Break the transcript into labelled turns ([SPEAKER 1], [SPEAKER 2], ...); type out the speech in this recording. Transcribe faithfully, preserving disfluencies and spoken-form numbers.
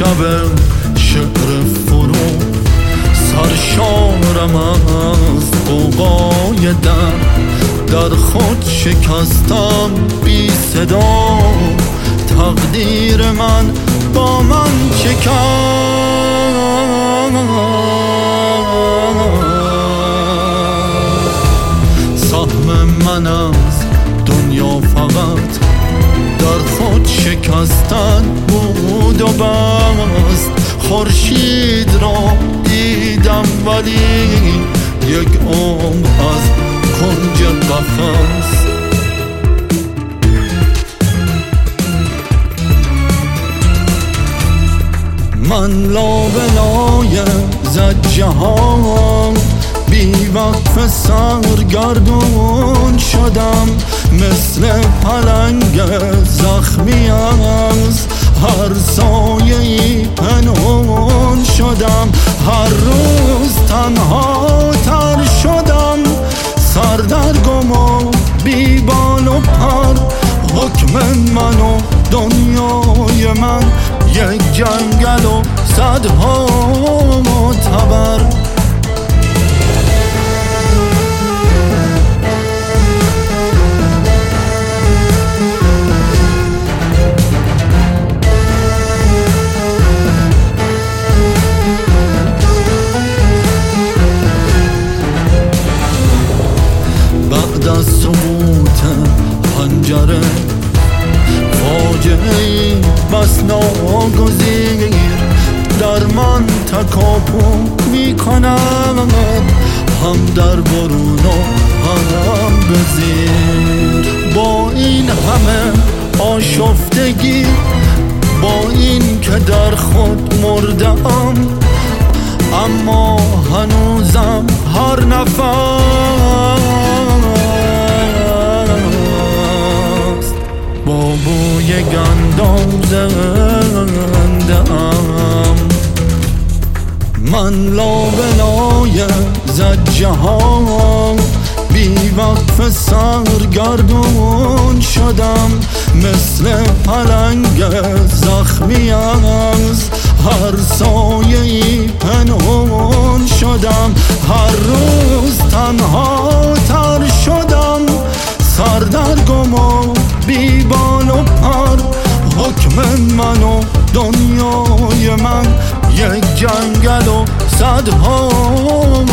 [SPEAKER 1] لب شعر فرو، سرشارم از غوغای دم، در خود شکستم بی صدا، تقدیر من با من چه کرد. سهم من از دنیا فقط در خود شکستن بود و بست، خورشید را دیدم ولی یک عمر از کنج قفس. من لابلای زجه ها بی وقف سرگردون شدم، مثل پلنگ زخمی از هر سایه‌ای پنهان شدم. هر روز تنها تر شدم، سر در گم و بی بال و پر. حکم من و دنیای من یک جنگل و صدها معتبر. بعد از سقوط پنجره فاجعه‌ای بس ناگزیر در من تکاپو می کند، هم در برون و هم به زیر. با این همه آشفتگی، با این که در خود مردم، اما هنوزم هر نفس با بوی گندم زنده ام. من لابلای زجه ها بی وقف سرگردون شدم، مثل پلنگ زخمی از هر سایه‌ای پنهان شدم. هر روز تنها تر شدم، سر در گم و بی بال و پر. حکم من و دنیای من یک جنگل و صدها